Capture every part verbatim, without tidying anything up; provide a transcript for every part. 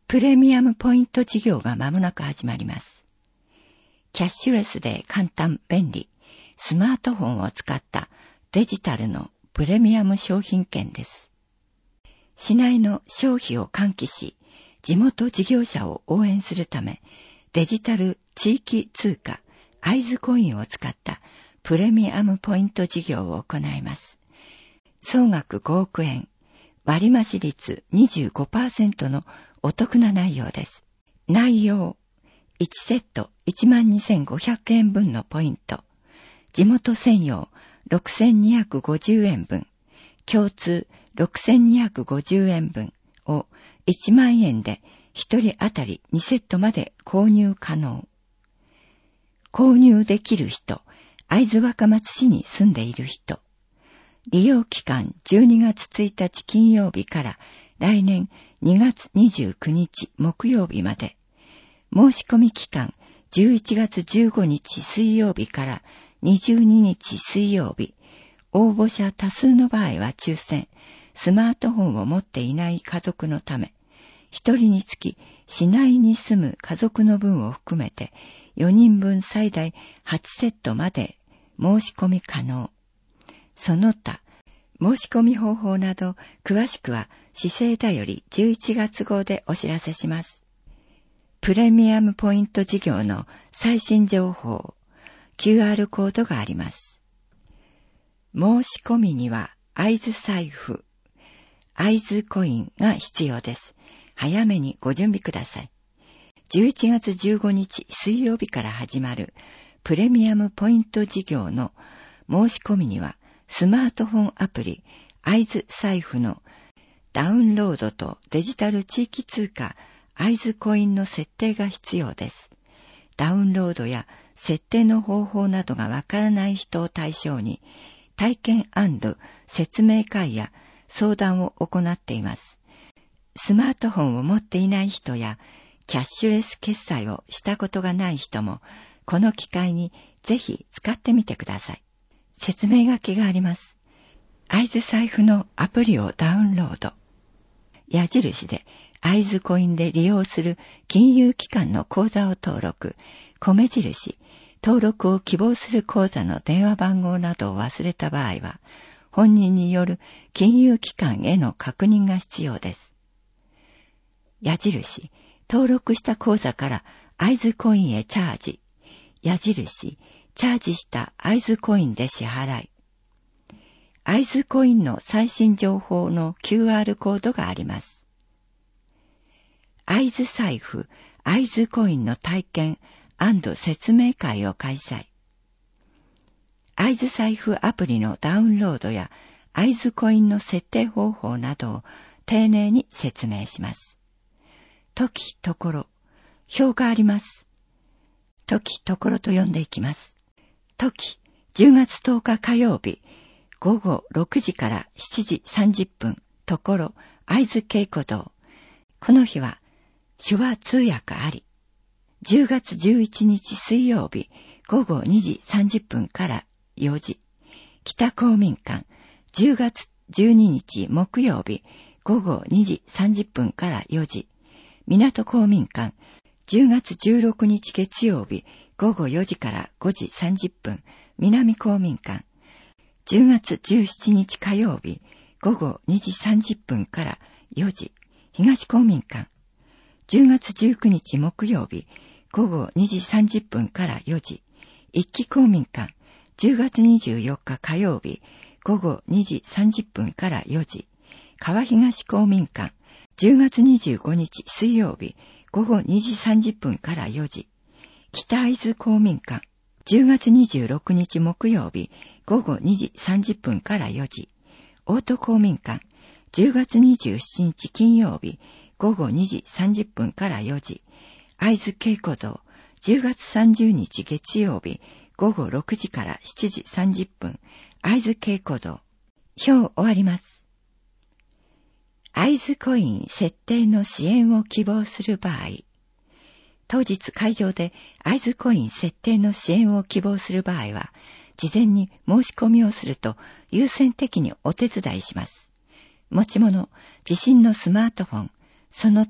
プレミアムポイント事業が間もなく始まります。キャッシュレスで簡単便利、スマートフォンを使ったデジタルのプレミアム商品券です。市内の消費を喚起し、地元事業者を応援するため、デジタル地域通貨アイズコインを使ったプレミアムポイント事業を行います。総額ごおくえん、割増率 にじゅうごパーセント のお得な内容です。内容、いちセット いちまんにせんごひゃくえん分のポイント、地元専用ろくせんにひゃくごじゅうえん分、共通ろくせんにひゃくごじゅうえん分をいちまんえんでひとり当たりにセットまで購入可能。購入できる人、会津若松市に住んでいる人。利用期間じゅうにがつついたち金曜日から来年にがつにじゅうくにち木曜日まで。申し込み期間じゅういちがつじゅうごにち水曜日からにじゅうににち水曜日。応募者多数の場合は抽選。スマートフォンを持っていない家族のため、一人につき市内に住む家族の分を含めてよにんぶん最大はちセットまで申し込み可能。その他、申し込み方法など詳しくは市政だよりじゅういちがつ号でお知らせします。プレミアムポイント事業の最新情報、キューアール コードがあります。申し込みには会津財布、会津コインが必要です。早めにご準備ください。じゅういちがつじゅうごにち水曜日から始まるプレミアムポイント事業の申し込みにはスマートフォンアプリ会津財布のダウンロードとデジタル地域通貨会津コインの設定が必要です。ダウンロードや設定の方法などがわからない人を対象に体験&説明会や相談を行っています。スマートフォンを持っていない人やキャッシュレス決済をしたことがない人もこの機会にぜひ使ってみてください。説明書きがあります。会津財布のアプリをダウンロード。矢印で会津コインで利用する金融機関の口座を登録。米印、登録を希望する口座の電話番号などを忘れた場合は、本人による金融機関への確認が必要です。矢印、登録した口座から会津コインへチャージ。矢印、チャージした会津コインで支払い。会津コインの最新情報の キューアール コードがあります。会津財布、会津コインの体験&説明会を開催。会津財布アプリのダウンロードや会津コインの設定方法などを丁寧に説明します。時ところ、表があります。時ところと読んでいきます。時、じゅうがつとおか火曜日、ごごろくじからしちじさんじゅっぷん、ところ、会津稽古堂。この日は、手話通訳あり。じゅうがつじゅういちにち水曜日、ごごにじさんじゅっぷんからよじ。北公民館、じゅうがつじゅうににち木曜日、ごごにじさんじゅっぷんからよじ。港公民館、じゅうがつじゅうろくにち月曜日、ごごよじからごじさんじゅっぷん、南公民館。じゅうがつじゅうしちにち火曜日、ごごにじさんじゅっぷんからよじ、東公民館。じゅうがつじゅうくにち木曜日、ごごにじさんじゅっぷんからよじ、一木公民館。じゅうがつにじゅうよっか火曜日、ごごにじさんじゅっぷんからよじ、川東公民館。じゅうがつにじゅうごにち水曜日、ごごにじさんじゅっぷんからよじ、北会津公民館。じゅうがつにじゅうろくにち木曜日、ごごにじさんじゅっぷんからよじ、大戸公民館。じゅうがつにじゅうしちにち金曜日、ごごにじさんじゅっぷんからよじ、会津稽古堂。じゅうがつさんじゅうにち月曜日、ごごろくじからしちじさんじゅっぷん、会津稽古堂。表終わります。会津コイン設定の支援を希望する場合、当日会場で会津コイン設定の支援を希望する場合は、事前に申し込みをすると優先的にお手伝いします。持ち物、自身のスマートフォン、その他、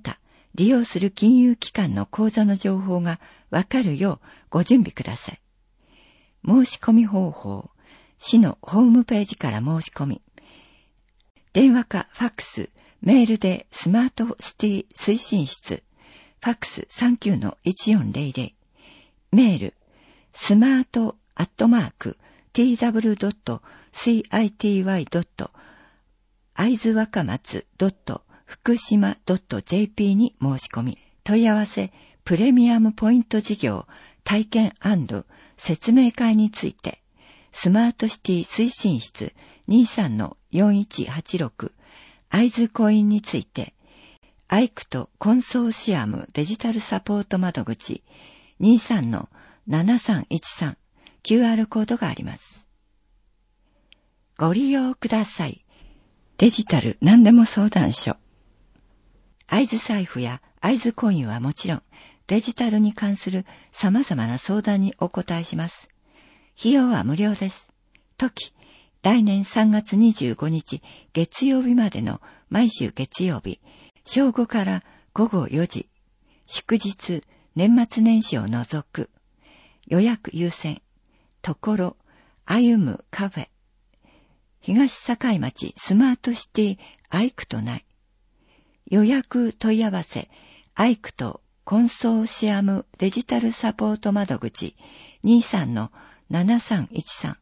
利用する金融機関の口座の情報がわかるようご準備ください。申し込み方法、市のホームページから申し込み、電話かファックス、メールでスマートシティ推進室、ファックス さんきゅうのいちよんゼロゼロ、メール、スマートアットマーク ティーダブリュードットシティドット会津若松ドット福島ドットジェーピー に申し込み、問い合わせプレミアムポイント事業体験&説明会について、スマートシティ推進室 にじゅうさんのよんいちはちろく 会津コインについて、アイクとコンソーシアムデジタルサポート窓口 にじゅうさんのななさんいちさん キューアール コードがあります。ご利用ください。デジタル何でも相談所。会津財布や会津コインはもちろん、デジタルに関する様々な相談にお答えします。費用は無料です。時、来年さんがつにじゅうごにち月曜日までの毎週月曜日、正午から午後よじ、祝日、年末年始を除く、予約優先、ところ、歩むカフェ、東境町スマートシティアイクト内、予約問い合わせ、アイクとコンソーシアムデジタルサポート窓口 にじゅうさんのななさんいちさん